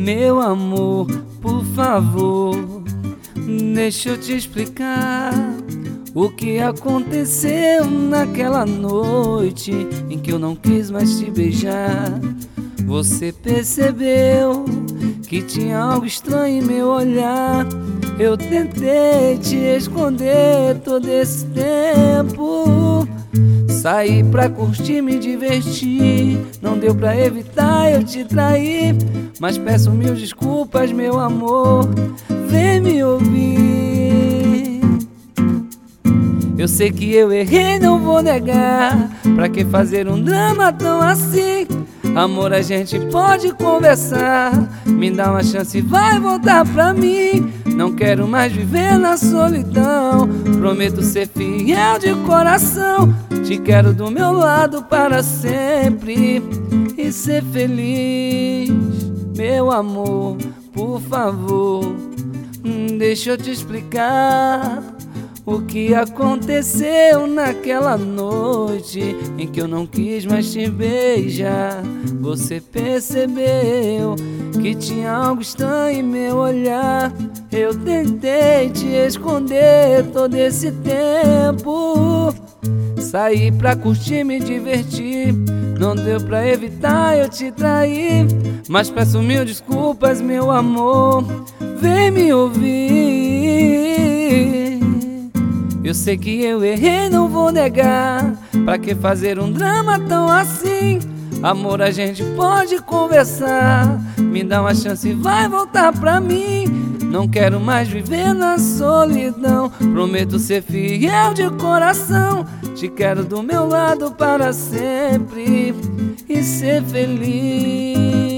Meu amor, por favor, deixa eu te explicar o que aconteceu naquela noite em que eu não quis mais te beijar. Você percebeu que tinha algo estranho em meu olhar. Eu tentei te esconder todo esse tempo. Saí pra curtir, me divertir. Não deu pra evitar eu te trair. Mas peço mil desculpas, meu amor, vem me ouvir. Eu sei que eu errei, não vou negar. Pra que fazer um drama tão assim? Amor, a gente pode conversar. Me dá uma chance e vai voltar pra mim. Não quero mais viver na solidão. Prometo ser fiel de coração. Te quero do meu lado para sempre e ser feliz. Meu amor, por favor, deixa eu te explicar o que aconteceu naquela noite em que eu não quis mais te beijar. Você percebeu que tinha algo estranho em meu olhar. Eu tentei te esconder todo esse tempo. Saí pra curtir, me divertir. Não deu pra evitar eu te trair. Mas peço mil desculpas, meu amor, vem me ouvir. Eu sei que eu errei, não vou negar. Pra que fazer um drama tão assim? Amor, a gente pode conversar. Me dá uma chance e vai voltar pra mim. Não quero mais viver na solidão. Prometo ser fiel de coração. Te quero do meu lado para sempre e ser feliz.